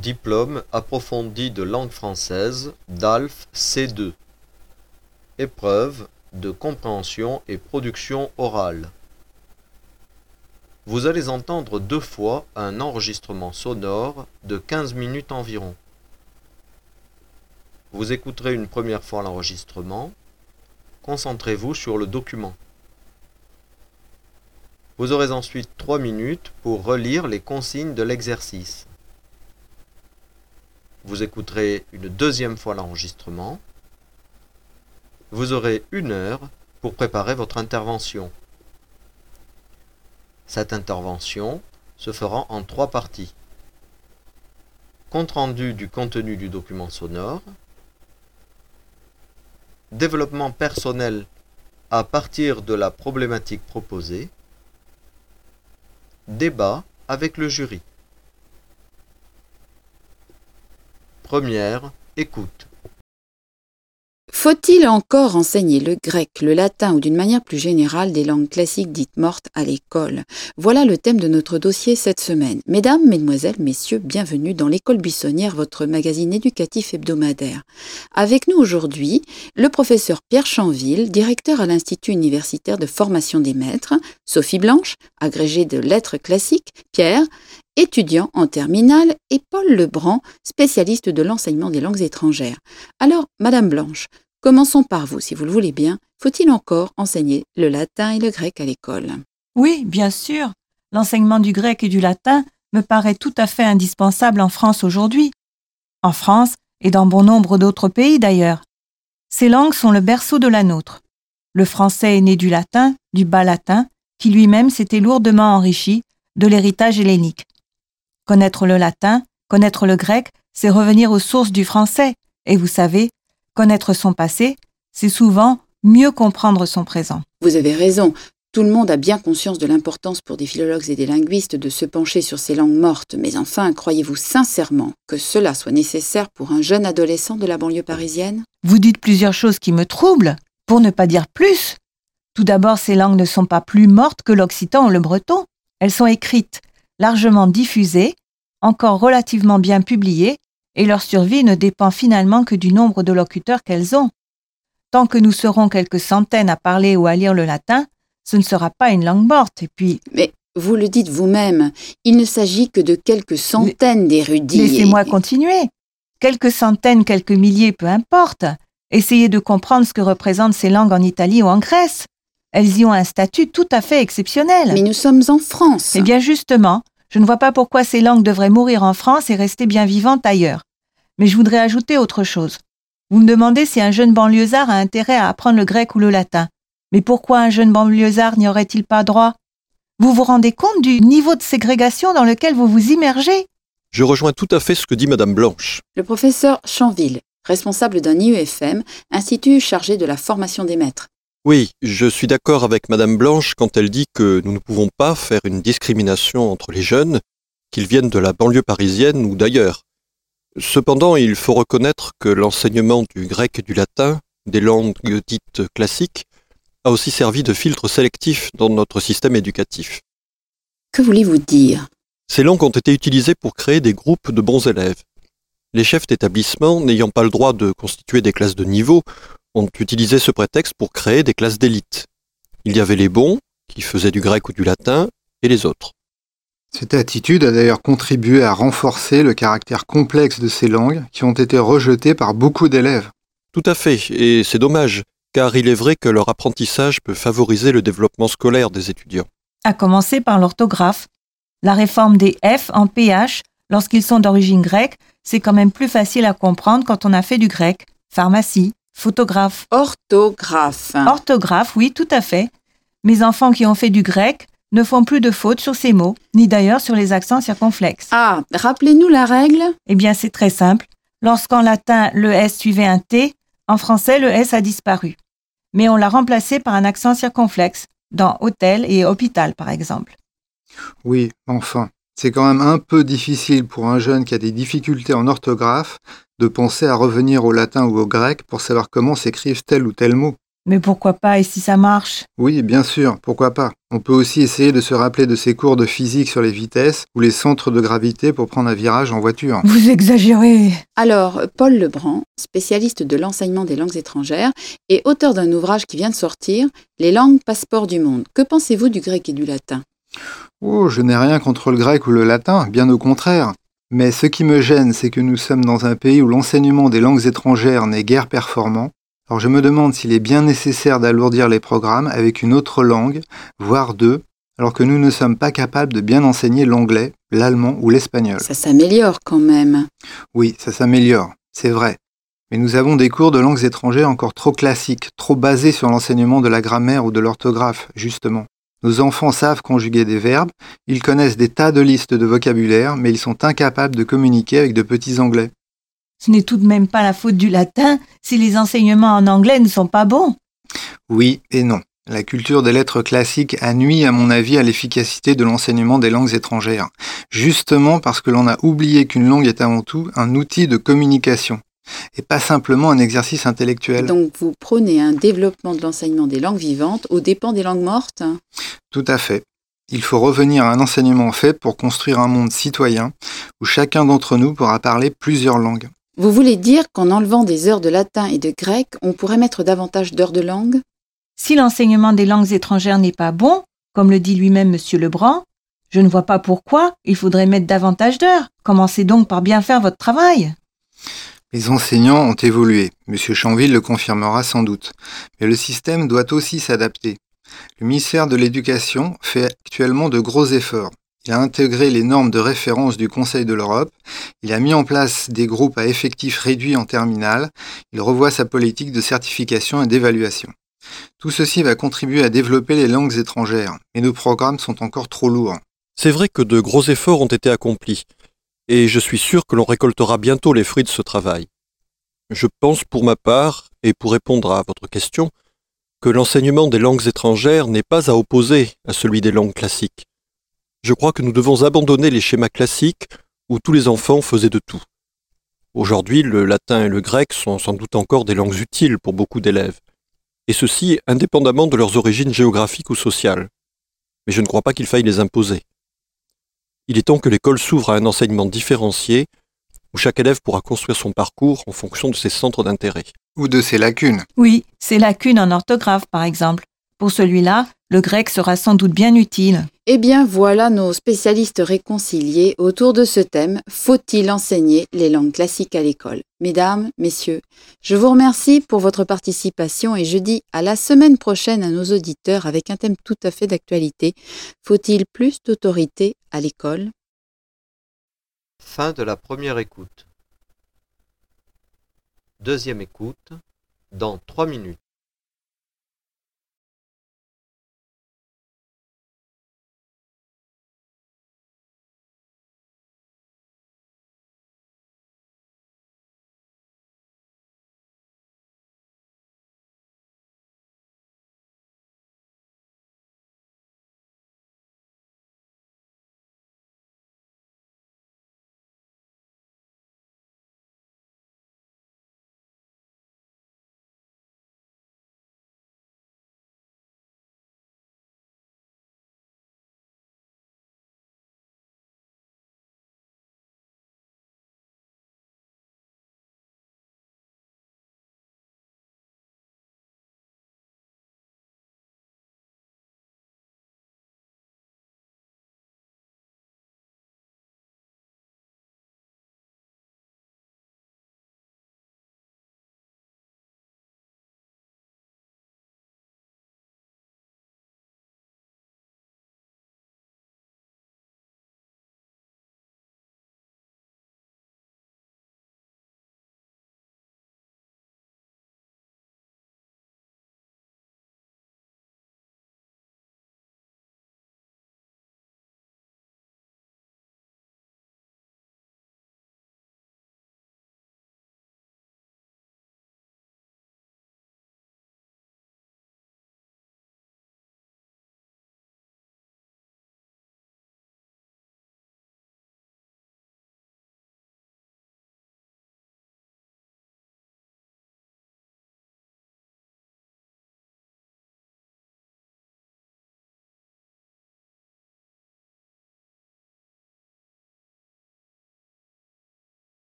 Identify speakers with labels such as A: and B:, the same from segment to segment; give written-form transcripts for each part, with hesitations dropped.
A: Diplôme approfondi de langue française, DALF C2. Épreuve de compréhension et production orale. Vous allez entendre 2 fois un enregistrement sonore de 15 minutes environ. Vous écouterez une première fois l'enregistrement. Concentrez-vous sur le document. Vous aurez ensuite 3 minutes pour relire les consignes de l'exercice. Vous écouterez une deuxième fois l'enregistrement. Vous aurez 1 heure pour préparer votre intervention. Cette intervention se fera en 3 parties. Compte rendu du contenu du document sonore, développement personnel à partir de la problématique proposée, débat avec le jury. Première écoute.
B: Faut-il encore enseigner le grec, le latin ou d'une manière plus générale des langues classiques dites mortes à l'école? Voilà le thème de notre dossier cette semaine. Mesdames, mesdemoiselles, messieurs, bienvenue dans l'École Buissonnière, votre magazine éducatif hebdomadaire. Avec nous aujourd'hui, le professeur Pierre Chanville, directeur à l'Institut universitaire de formation des maîtres, Sophie Blanche, agrégée de lettres classiques, Pierre, étudiant en terminale, et Paul Lebrand, spécialiste de l'enseignement des langues étrangères. Alors, Madame Blanche, commençons par vous, si vous le voulez bien. Faut-il encore enseigner le latin et le grec à l'école?
C: Oui, bien sûr. L'enseignement du grec et du latin me paraît tout à fait indispensable en France aujourd'hui. En France et dans bon nombre d'autres pays d'ailleurs. Ces langues sont le berceau de la nôtre. Le français est né du latin, du bas latin, qui lui-même s'était lourdement enrichi de l'héritage hellénique. Connaître le latin, connaître le grec, c'est revenir aux sources du français. Et vous savez, connaître son passé, c'est souvent mieux comprendre son présent.
B: Vous avez raison. Tout le monde a bien conscience de l'importance pour des philologues et des linguistes de se pencher sur ces langues mortes. Mais enfin, croyez-vous sincèrement que cela soit nécessaire pour un jeune adolescent de la banlieue parisienne?
C: Vous dites plusieurs choses qui me troublent, pour ne pas dire plus. Tout d'abord, ces langues ne sont pas plus mortes que l'occitan ou le breton. Elles sont écrites, largement diffusées, encore relativement bien publiées, et leur survie ne dépend finalement que du nombre de locuteurs qu'elles ont. Tant que nous serons quelques centaines à parler ou à lire le latin, ce ne sera pas une langue morte. Et puis...
B: Mais vous le dites vous-même, il ne s'agit que de quelques centaines d'érudits.
C: Laissez-moi continuer. Quelques centaines, quelques milliers, peu importe. Essayez de comprendre ce que représentent ces langues en Italie ou en Grèce. Elles y ont un statut tout à fait exceptionnel.
B: Mais nous sommes en France.
C: Eh bien justement, je ne vois pas pourquoi ces langues devraient mourir en France et rester bien vivantes ailleurs. Mais je voudrais ajouter autre chose. Vous me demandez si un jeune banlieusard a intérêt à apprendre le grec ou le latin. Mais pourquoi un jeune banlieusard n'y aurait-il pas droit? Vous vous rendez compte du niveau de ségrégation dans lequel vous vous immergez?
D: Je rejoins tout à fait ce que dit Madame Blanche.
B: Le professeur Chanville, responsable d'un IEFM, institut chargé de la formation des maîtres.
D: Oui, je suis d'accord avec Madame Blanche quand elle dit que nous ne pouvons pas faire une discrimination entre les jeunes, qu'ils viennent de la banlieue parisienne ou d'ailleurs. Cependant, il faut reconnaître que l'enseignement du grec et du latin, des langues dites classiques, a aussi servi de filtre sélectif dans notre système éducatif.
B: Que voulez-vous dire?
D: Ces langues ont été utilisées pour créer des groupes de bons élèves. Les chefs d'établissement, n'ayant pas le droit de constituer des classes de niveau, ont utilisé ce prétexte pour créer des classes d'élite. Il y avait les bons, qui faisaient du grec ou du latin, et les autres.
E: Cette attitude a d'ailleurs contribué à renforcer le caractère complexe de ces langues qui ont été rejetées par beaucoup d'élèves.
D: Tout à fait, et c'est dommage, car il est vrai que leur apprentissage peut favoriser le développement scolaire des étudiants.
C: À commencer par l'orthographe. La réforme des F en PH, lorsqu'ils sont d'origine grecque, c'est quand même plus facile à comprendre quand on a fait du grec. Pharmacie, photographe.
B: Orthographe.
C: Orthographe, oui, tout à fait. Mes enfants qui ont fait du grec ne font plus de fautes sur ces mots, ni d'ailleurs sur les accents circonflexes.
B: Ah, rappelez-nous la règle.
C: Eh bien, c'est très simple. Lorsqu'en latin, le S suivait un T, en français, le S a disparu. Mais on l'a remplacé par un accent circonflexe, dans hôtel et hôpital, par exemple.
E: Oui, enfin, c'est quand même un peu difficile pour un jeune qui a des difficultés en orthographe de penser à revenir au latin ou au grec pour savoir comment s'écrivent tel ou tel mot.
C: Mais pourquoi pas et si ça marche?
E: Oui, bien sûr, pourquoi pas. On peut aussi essayer de se rappeler de ces cours de physique sur les vitesses ou les centres de gravité pour prendre un virage en voiture.
C: Vous exagérez.
B: Alors, Paul Lebrun, spécialiste de l'enseignement des langues étrangères et auteur d'un ouvrage qui vient de sortir, Les langues passeports du monde. Que pensez-vous du grec et du latin?
E: Oh, je n'ai rien contre le grec ou le latin, bien au contraire. Mais ce qui me gêne, c'est que nous sommes dans un pays où l'enseignement des langues étrangères n'est guère performant. Alors je me demande s'il est bien nécessaire d'alourdir les programmes avec une autre langue, voire deux, alors que nous ne sommes pas capables de bien enseigner l'anglais, l'allemand ou l'espagnol.
B: Ça s'améliore quand même.
E: Oui, ça s'améliore, c'est vrai. Mais nous avons des cours de langues étrangères encore trop classiques, trop basés sur l'enseignement de la grammaire ou de l'orthographe, justement. Nos enfants savent conjuguer des verbes, ils connaissent des tas de listes de vocabulaire, mais ils sont incapables de communiquer avec de petits anglais.
C: Ce n'est tout de même pas la faute du latin si les enseignements en anglais ne sont pas bons.
E: Oui et non. La culture des lettres classiques a nui, à mon avis, à l'efficacité de l'enseignement des langues étrangères, justement parce que l'on a oublié qu'une langue est avant tout un outil de communication, et pas simplement un exercice intellectuel.
B: Donc vous prônez un développement de l'enseignement des langues vivantes aux dépens des langues mortes?
E: Tout à fait. Il faut revenir à un enseignement fait pour construire un monde citoyen où chacun d'entre nous pourra parler plusieurs langues.
B: Vous voulez dire qu'en enlevant des heures de latin et de grec, on pourrait mettre davantage d'heures de langue?
C: Si l'enseignement des langues étrangères n'est pas bon, comme le dit lui-même M. Lebrun, je ne vois pas pourquoi il faudrait mettre davantage d'heures. Commencez donc par bien faire votre travail.
E: Les enseignants ont évolué, M. Chanville le confirmera sans doute, mais le système doit aussi s'adapter. Le ministère de l'Éducation fait actuellement de gros efforts. Il a intégré les normes de référence du Conseil de l'Europe, il a mis en place des groupes à effectifs réduits en terminale, il revoit sa politique de certification et d'évaluation. Tout ceci va contribuer à développer les langues étrangères, mais nos programmes sont encore trop lourds.
D: C'est vrai que de gros efforts ont été accomplis, et je suis sûr que l'on récoltera bientôt les fruits de ce travail. Je pense pour ma part, et pour répondre à votre question, que l'enseignement des langues étrangères n'est pas à opposer à celui des langues classiques. Je crois que nous devons abandonner les schémas classiques où tous les enfants faisaient de tout. Aujourd'hui, le latin et le grec sont sans doute encore des langues utiles pour beaucoup d'élèves, et ceci indépendamment de leurs origines géographiques ou sociales. Mais je ne crois pas qu'il faille les imposer. Il est temps que l'école s'ouvre à un enseignement différencié, où chaque élève pourra construire son parcours en fonction de ses centres d'intérêt.
E: Ou de ses lacunes.
C: Oui, ces lacunes en orthographe, par exemple. Pour celui-là, le grec sera sans doute bien utile.
B: Eh bien voilà nos spécialistes réconciliés autour de ce thème. Faut-il enseigner les langues classiques à l'école? Mesdames, messieurs, je vous remercie pour votre participation et je dis à la semaine prochaine à nos auditeurs avec un thème tout à fait d'actualité. Faut-il plus d'autorité à l'école?
A: Fin de la première écoute. Deuxième écoute, dans 3 minutes.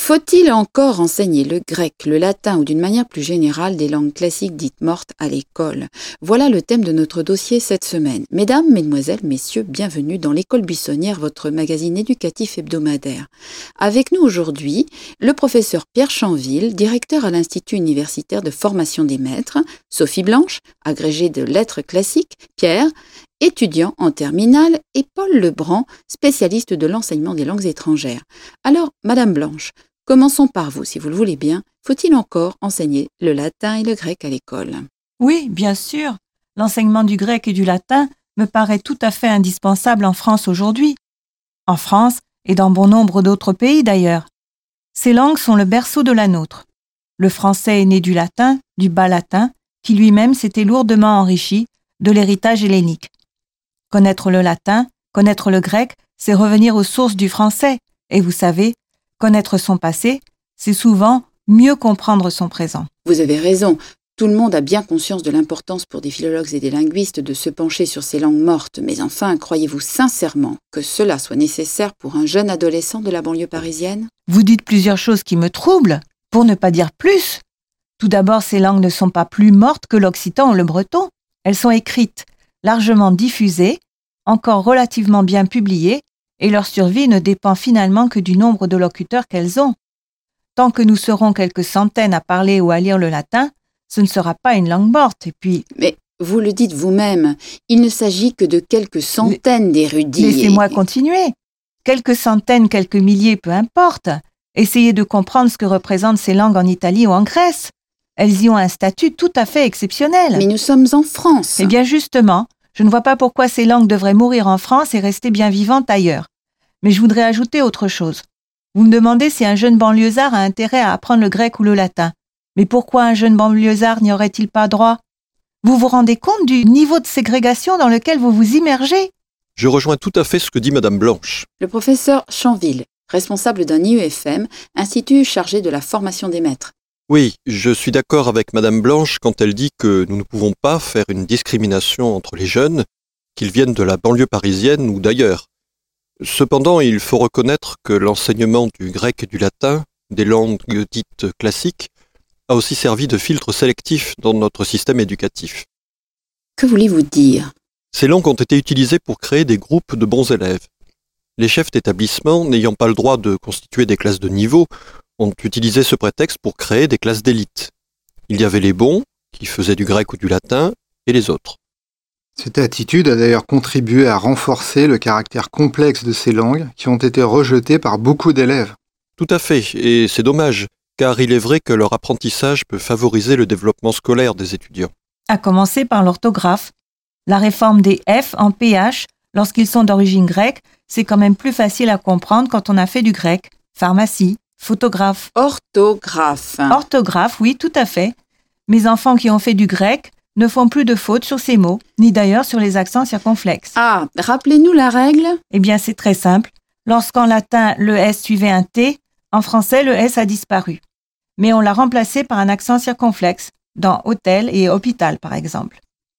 B: Faut-il encore enseigner le grec, le latin ou d'une manière plus générale des langues classiques dites mortes à l'école? Voilà le thème de notre dossier cette semaine. Mesdames, mesdemoiselles, messieurs, bienvenue dans l'École Buissonnière, votre magazine éducatif hebdomadaire. Avec nous aujourd'hui, le professeur Pierre Chanville, directeur à l'Institut universitaire de formation des maîtres, Sophie Blanche, agrégée de lettres classiques, Pierre, étudiant en terminale, et Paul Lebrand, spécialiste de l'enseignement des langues étrangères. Alors, Madame Blanche, commençons par vous, si vous le voulez bien. Faut-il encore enseigner le latin et le grec à l'école?
C: Oui, bien sûr. L'enseignement du grec et du latin me paraît tout à fait indispensable en France aujourd'hui. En France et dans bon nombre d'autres pays d'ailleurs. Ces langues sont le berceau de la nôtre. Le français est né du latin, du bas latin, qui lui-même s'était lourdement enrichi de l'héritage hellénique. Connaître le latin, connaître le grec, c'est revenir aux sources du français. Et vous savez, connaître son passé, c'est souvent mieux comprendre son présent.
B: Vous avez raison. Tout le monde a bien conscience de l'importance pour des philologues et des linguistes de se pencher sur ces langues mortes. Mais enfin, croyez-vous sincèrement que cela soit nécessaire pour un jeune adolescent de la banlieue parisienne?
C: Vous dites plusieurs choses qui me troublent, pour ne pas dire plus. Tout d'abord, ces langues ne sont pas plus mortes que l'occitan ou le breton. Elles sont écrites, largement diffusées, encore relativement bien publiées, et leur survie ne dépend finalement que du nombre de locuteurs qu'elles ont. Tant que nous serons quelques centaines à parler ou à lire le latin, ce ne sera pas une langue morte. Et puis...
B: Mais vous le dites vous-même, il ne s'agit que de quelques centaines d'érudits.
C: Laissez-moi continuer. Quelques centaines, quelques milliers, peu importe. Essayez de comprendre ce que représentent ces langues en Italie ou en Grèce. Elles y ont un statut tout à fait exceptionnel.
B: Mais nous sommes en France.
C: Eh bien justement, je ne vois pas pourquoi ces langues devraient mourir en France et rester bien vivantes ailleurs. Mais je voudrais ajouter autre chose. Vous me demandez si un jeune banlieusard a intérêt à apprendre le grec ou le latin. Mais pourquoi un jeune banlieusard n'y aurait-il pas droit? Vous vous rendez compte du niveau de ségrégation dans lequel vous vous immergez?
D: Je rejoins tout à fait ce que dit Madame Blanche.
B: Le professeur Chanville, responsable d'un IEFM, institut chargé de la formation des maîtres.
D: Oui, je suis d'accord avec Madame Blanche quand elle dit que nous ne pouvons pas faire une discrimination entre les jeunes, qu'ils viennent de la banlieue parisienne ou d'ailleurs. Cependant, il faut reconnaître que l'enseignement du grec et du latin, des langues dites classiques, a aussi servi de filtre sélectif dans notre système éducatif.
B: Que voulez-vous dire?
D: Ces langues ont été utilisées pour créer des groupes de bons élèves. Les chefs d'établissement, n'ayant pas le droit de constituer des classes de niveau, ont utilisé ce prétexte pour créer des classes d'élite. Il y avait les bons, qui faisaient du grec ou du latin, et les autres.
E: Cette attitude a d'ailleurs contribué à renforcer le caractère complexe de ces langues qui ont été rejetées par beaucoup d'élèves.
D: Tout à fait, et c'est dommage, car il est vrai que leur apprentissage peut favoriser le développement scolaire des étudiants.
C: À commencer par l'orthographe. La réforme des F en PH, lorsqu'ils sont d'origine grecque, c'est quand même plus facile à comprendre quand on a fait du grec. Pharmacie, photographe.
B: Orthographe.
C: Orthographe, oui, tout à fait. Mes enfants qui ont fait du grec ne font plus de fautes sur ces mots, ni d'ailleurs sur les accents circonflexes.
B: Ah, rappelez-nous la règle.
C: Eh bien, c'est très simple. Lorsqu'en latin, le S suivait un T, en français, le S a disparu. Mais on l'a remplacé par un accent circonflexe, dans hôtel et hôpital, par exemple.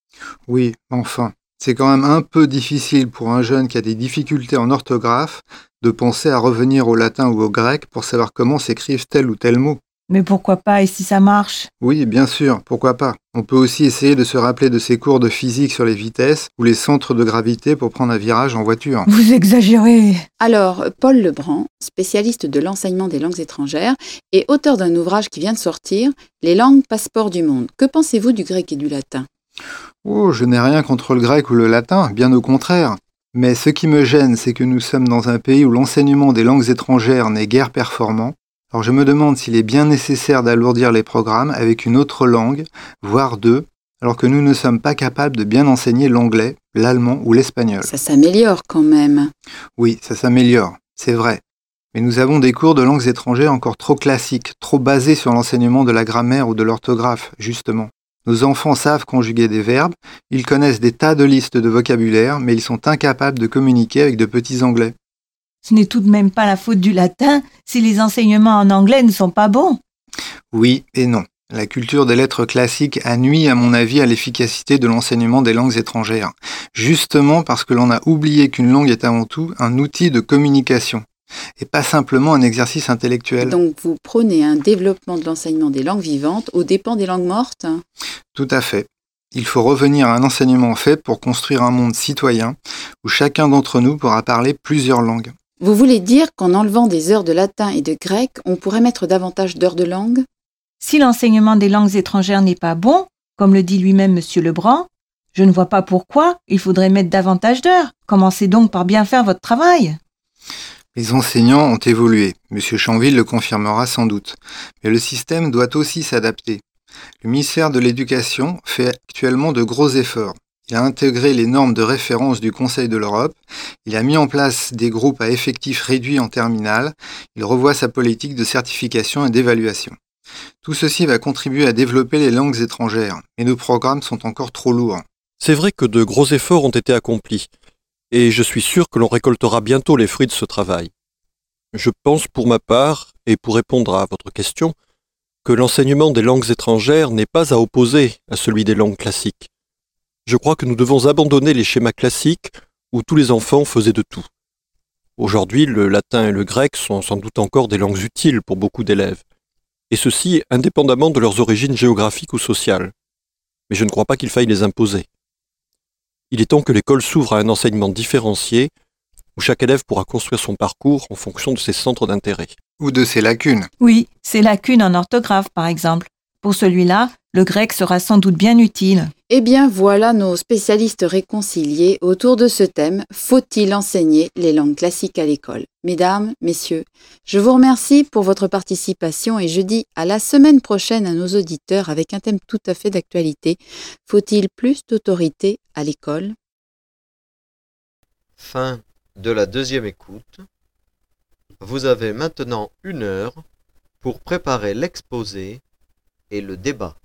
E: Oui, enfin, c'est quand même un peu difficile pour un jeune qui a des difficultés en orthographe de penser à revenir au latin ou au grec pour savoir comment s'écrivent tel ou tel mot.
C: Mais pourquoi pas, et si ça marche?
E: Oui, bien sûr, pourquoi pas. On peut aussi essayer de se rappeler de ses cours de physique sur les vitesses ou les centres de gravité pour prendre un virage en voiture.
C: Vous exagérez.
B: Alors, Paul Lebrand, spécialiste de l'enseignement des langues étrangères et auteur d'un ouvrage qui vient de sortir, Les langues passeports du monde. Que pensez-vous du grec et du latin?
E: Oh, je n'ai rien contre le grec ou le latin, bien au contraire. Mais ce qui me gêne, c'est que nous sommes dans un pays où l'enseignement des langues étrangères n'est guère performant. Alors je me demande s'il est bien nécessaire d'alourdir les programmes avec une autre langue, voire deux, alors que nous ne sommes pas capables de bien enseigner l'anglais, l'allemand ou l'espagnol.
B: Ça s'améliore quand même.
E: Oui, ça s'améliore, c'est vrai. Mais nous avons des cours de langues étrangères encore trop classiques, trop basés sur l'enseignement de la grammaire ou de l'orthographe, justement. Nos enfants savent conjuguer des verbes, ils connaissent des tas de listes de vocabulaire, mais ils sont incapables de communiquer avec de petits anglais.
C: Ce n'est tout de même pas la faute du latin si les enseignements en anglais ne sont pas bons.
E: Oui et non. La culture des lettres classiques a nui, à mon avis, à l'efficacité de l'enseignement des langues étrangères. Justement parce que l'on a oublié qu'une langue est avant tout un outil de communication. et pas simplement un exercice intellectuel.
B: Donc vous prônez un développement de l'enseignement des langues vivantes aux dépens des langues mortes?
E: Tout à fait. Il faut revenir à un enseignement fait pour construire un monde citoyen où chacun d'entre nous pourra parler plusieurs langues.
B: Vous voulez dire qu'en enlevant des heures de latin et de grec, on pourrait mettre davantage d'heures de langue?
C: Si l'enseignement des langues étrangères n'est pas bon, comme le dit lui-même M. Lebrun, je ne vois pas pourquoi il faudrait mettre davantage d'heures. Commencez donc par bien faire votre travail.
E: Les enseignants ont évolué, M. Chanville le confirmera sans doute, mais le système doit aussi s'adapter. Le ministère de l'Éducation fait actuellement de gros efforts. Il a intégré les normes de référence du Conseil de l'Europe, il a mis en place des groupes à effectifs réduits en terminale, il revoit sa politique de certification et d'évaluation. Tout ceci va contribuer à développer les langues étrangères, mais nos programmes sont encore trop lourds.
D: C'est vrai que de gros efforts ont été accomplis, et je suis sûr que l'on récoltera bientôt les fruits de ce travail. Je pense pour ma part, et pour répondre à votre question, que l'enseignement des langues étrangères n'est pas à opposer à celui des langues classiques. Je crois que nous devons abandonner les schémas classiques où tous les enfants faisaient de tout. Aujourd'hui, le latin et le grec sont sans doute encore des langues utiles pour beaucoup d'élèves, et ceci indépendamment de leurs origines géographiques ou sociales. Mais je ne crois pas qu'il faille les imposer. Il est temps que l'école s'ouvre à un enseignement différencié, où chaque élève pourra construire son parcours en fonction de ses centres d'intérêt.
E: Ou de ses lacunes.
C: Oui, ces lacunes en orthographe, par exemple. Pour celui-là, le grec sera sans doute bien utile.
B: Eh bien voilà nos spécialistes réconciliés autour de ce thème « Faut-il enseigner les langues classiques à l'école ?» Mesdames, messieurs, je vous remercie pour votre participation et je dis à la semaine prochaine à nos auditeurs avec un thème tout à fait d'actualité. Faut-il plus d'autorité à l'école?
A: Fin de la deuxième écoute. Vous avez maintenant 1 heure pour préparer l'exposé et le débat.